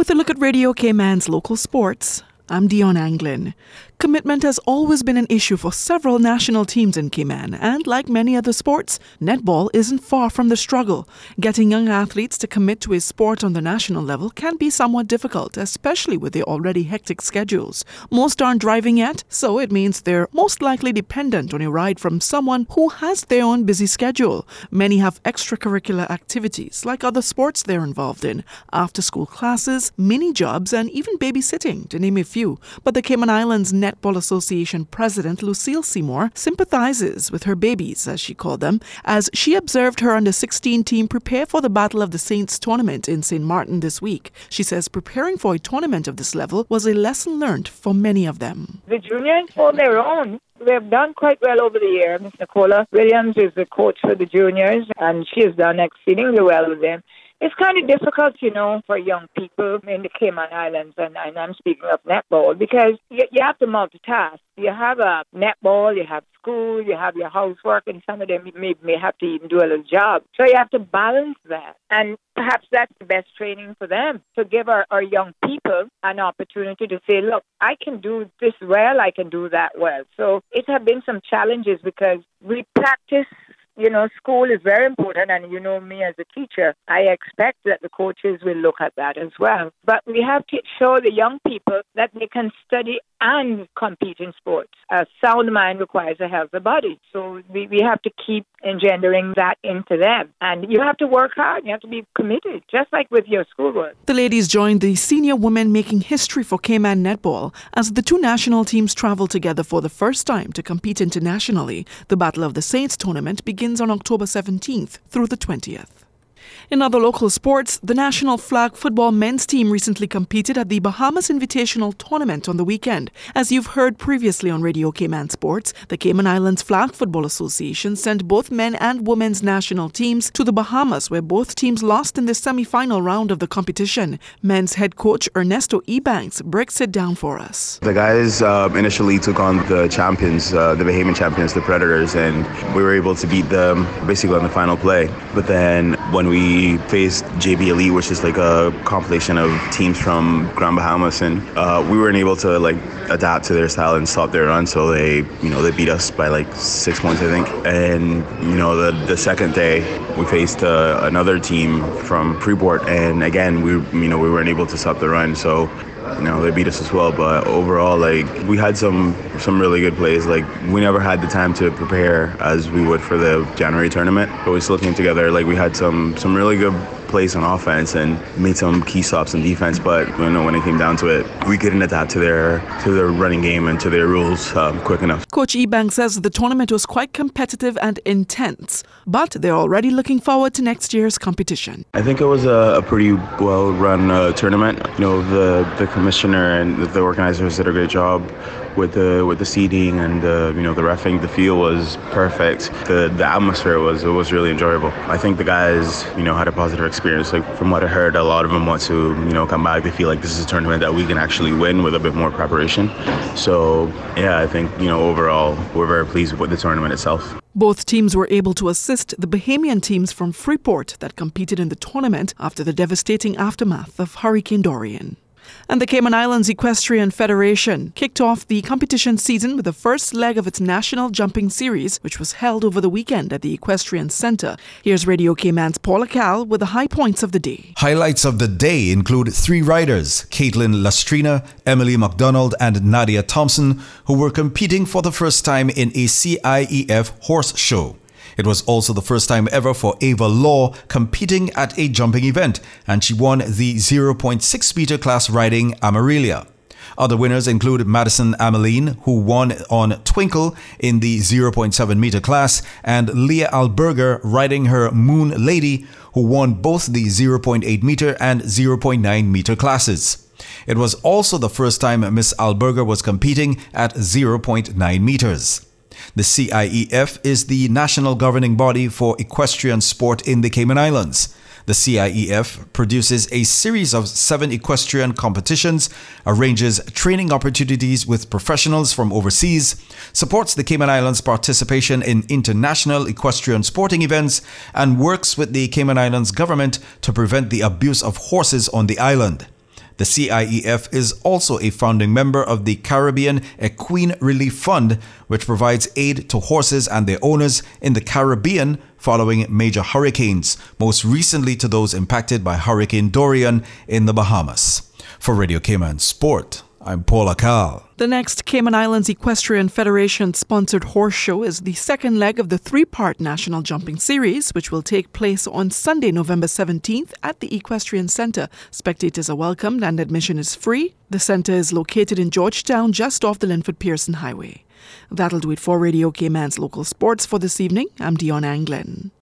With a look at Radio Cayman's local sports, I'm Dion Anglin. Commitment has always been an issue for several national teams in Cayman, and like many other sports, netball isn't far from the struggle. Getting young athletes to commit to a sport on the national level can be somewhat difficult, especially with their already hectic schedules. Most aren't driving yet, so it means they're most likely dependent on a ride from someone who has their own busy schedule. Many have extracurricular activities, like other sports they're involved in, after-school classes, mini-jobs, and even babysitting, to name a few. But the Cayman Islands Netball Association President Lucille Seymour sympathizes with her babies, as she called them, as she observed her under-16 team prepare for the Battle of the Saints tournament in St. Martin this week. She says preparing for a tournament of this level was a lesson learned for many of them. The juniors hold their own. They've done quite well over the year. Miss Nicola Williams is the coach for the juniors, and she has done exceedingly well with them. It's kind of difficult, for young people in the Cayman Islands, and I'm speaking of netball, because you have to multitask. You have a netball, you have school, you have your housework, and some of them may have to even do a little job. So you have to balance that. And perhaps that's the best training for them, to give our young people an opportunity to say, look, I can do this well, I can do that well. So it have been some challenges because we practice. School is very important, and me as a teacher, I expect that the coaches will look at that as well. But we have to show the young people that they can study and compete in sports. A sound mind requires a healthy body. So we have to keep engendering that into them. And you have to work hard. You have to be committed, just like with your schoolwork. The ladies joined the senior women making history for Cayman Netball as the two national teams travel together for the first time to compete internationally. The Battle of the Saints tournament begins on October 17th through the 20th. In other local sports, the national flag football men's team recently competed at the Bahamas Invitational Tournament on the weekend. As you've heard previously on Radio Cayman Sports, the Cayman Islands Flag Football Association sent both men and women's national teams to the Bahamas, where both teams lost in the semi-final round of the competition. Men's head coach Ernesto Ebanks breaks it down for us. The guys initially took on the champions, the Bahamian champions, the Predators, and we were able to beat them basically on the final play. But then when we faced JB Elite, which is like a compilation of teams from Grand Bahamas, and we weren't able to adapt to their style and stop their run, so they beat us by 6 points, I think. And the second day we faced another team from Freeport, and again we weren't able to stop the run, so they beat us as well. But overall, we had some really good plays. We never had the time to prepare as we would for the January tournament, but we still came together. We had some really good plays on offense and made some key stops on defense, but when it came down to it, we couldn't adapt to their running game and to their rules quick enough. Coach Ebanks says the tournament was quite competitive and intense, but they're already looking forward to next year's competition. I think it was a pretty well-run tournament. The commissioner and the organizers did a great job with the seating and the reffing. The feel was perfect. The atmosphere was really enjoyable. I think the guys had a positive experience. From what I heard, a lot of them want to come back. They feel like this is a tournament that we can actually win with a bit more preparation. So yeah, I think overall we're very pleased with the tournament itself. Both teams were able to assist the Bahamian teams from Freeport that competed in the tournament after the devastating aftermath of Hurricane Dorian. And the Cayman Islands Equestrian Federation kicked off the competition season with the first leg of its National Jumping Series, which was held over the weekend at the Equestrian Center. Here's Radio Cayman's Paula Cal with the high points of the day. Highlights of the day include 3 riders, Caitlin Lastrina, Emily McDonald, and Nadia Thompson, who were competing for the first time in a CIEF horse show. It was also the first time ever for Ava Law competing at a jumping event, and she won the 0.6 meter class riding Amarilla. Other winners include Madison Ameline, who won on Twinkle in the 0.7 meter class, and Leah Alberger riding her Moon Lady, who won both the 0.8 meter and 0.9 meter classes. It was also the first time Miss Alberger was competing at 0.9 meters. The CIEF is the national governing body for equestrian sport in the Cayman Islands. The CIEF produces a series of 7 equestrian competitions, arranges training opportunities with professionals from overseas, supports the Cayman Islands' participation in international equestrian sporting events, and works with the Cayman Islands government to prevent the abuse of horses on the island. The The CIEF is also a founding member of the Caribbean Equine Relief Fund, which provides aid to horses and their owners in the Caribbean following major hurricanes, most recently to those impacted by Hurricane Dorian in the Bahamas. For Radio Cayman Sport, I'm Paul Akal. The next Cayman Islands Equestrian Federation-sponsored horse show is the second leg of the three-part National Jumping Series, which will take place on Sunday, November 17th at the Equestrian Center. Spectators are welcomed and admission is free. The center is located in Georgetown, just off the Linford-Pearson Highway. That'll do it for Radio Cayman's local sports for this evening. I'm Dion Anglin.